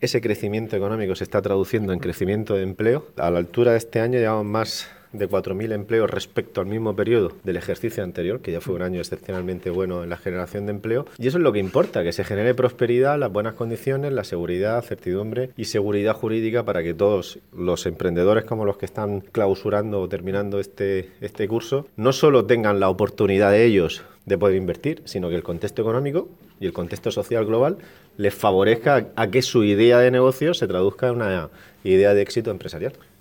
ese crecimiento económico se está traduciendo en crecimiento de empleo. A la altura de este año llevamos más de 4.000 empleos respecto al mismo periodo del ejercicio anterior, que ya fue un año excepcionalmente bueno en la generación de empleo. Y eso es lo que importa, que se genere prosperidad, las buenas condiciones, la seguridad, certidumbre y seguridad jurídica para que todos los emprendedores como los que están clausurando o terminando este curso no solo tengan la oportunidad de ellos de poder invertir, sino que el contexto económico y el contexto social global les favorezca a que su idea de negocio se traduzca en una idea de éxito empresarial.